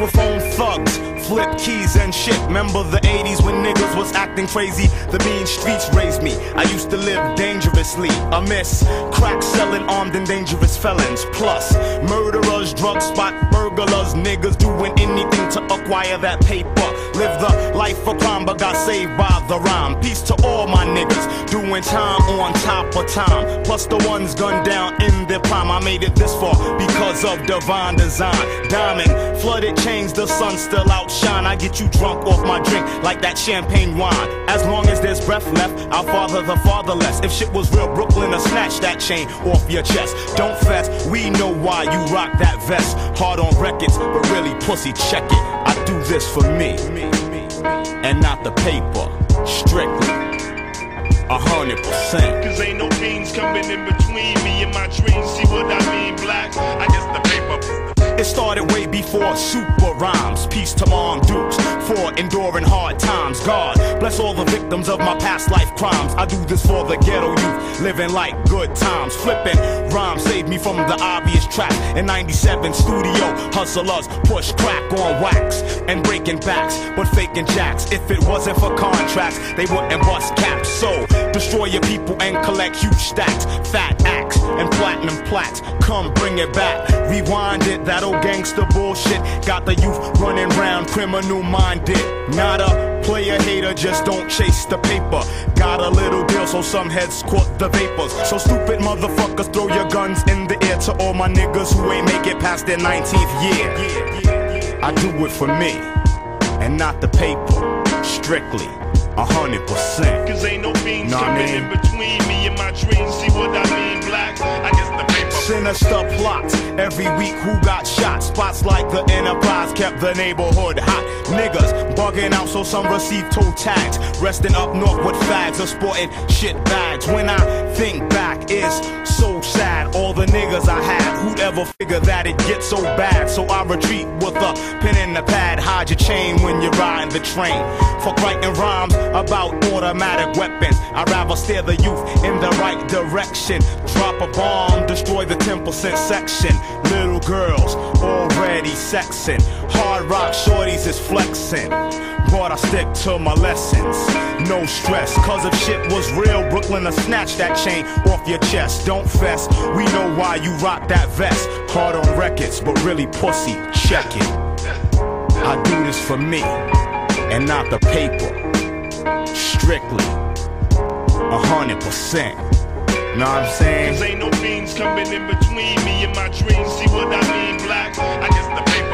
microphone thugs, flip keys and shit. Remember the 80s when niggas was acting crazy? The mean streets raised me. I used to live dangerously. I miss crack selling armed and dangerous felons. Plus, murderers, drug spot burglars, niggas doing anything to acquire that paper. Live the life of crime but got saved by the rhyme. Peace to all my niggas doing time on top of time. Plus the ones gunned down in their prime. I made it this far because of divine design. Diamond, flooded chains, the sun still outshine. I get you drunk off my drink like that champagne wine. As long as there's breath left, I'll father the fatherless. If shit was real, Brooklyn will snatch that chain off your chest. Don't fess, we know why you rock that vest. Hard on records, but really pussy, check it. I do this for me, and not the paper, strictly 100%. Cause ain't no fiends coming in between me and my dreams. See what I mean, black? I guess the paper. It started way before super rhymes. Peace to Mom Dukes for enduring hard times. God bless all the victims of my past life crimes. I do this for the ghetto youth living like good times. Flipping rhymes saved me from the obvious trap. In 97 studio hustlers push crack on wax and breaking backs but faking jacks. If it wasn't for contracts they wouldn't bust caps. So destroy your people and collect huge stacks. Fat axe and platinum plats. Come bring it back. Rewind it. That old gangster bullshit got the youth running round criminal minded. Not a player hater, just don't chase the paper. Got a little deal so some heads caught the vapors. So stupid motherfuckers, throw your guns in the air to all my niggas who ain't make it past their 19th year. I do it for me and not the paper, strictly 100%. Cause ain't no fiends coming in between me and my dreams. See what I mean, black? I guess the paper. Sinister plots every week. Who got shot? Spots like the Enterprise kept the neighborhood hot. Niggas bugging out so some receive toe tags. Resting up north with fags or sporting shit bags. When I think back, it's so sad. All the niggas I had, who'd ever figure that it gets so bad? So I retreat with a pen in the pad. Hide your chain when you're riding the train. Fuck writing rhymes about automatic weapons. I'd rather steer the youth in the right direction. Drop a bomb, destroy the 10% section. Little girls already sexing. Hard rock shorties is flexing. But I stick to my lessons. No stress, cause if shit was real, Brooklyn will snatch that chain off your chest. Don't fess, we know why you rock that vest. Hard on records, but really pussy, check it. I do this for me and not the paper, strictly 100%. Know what I'm saying? Cause ain't no fiends coming in between me and my dreams. See what I mean, black? I guess the paper.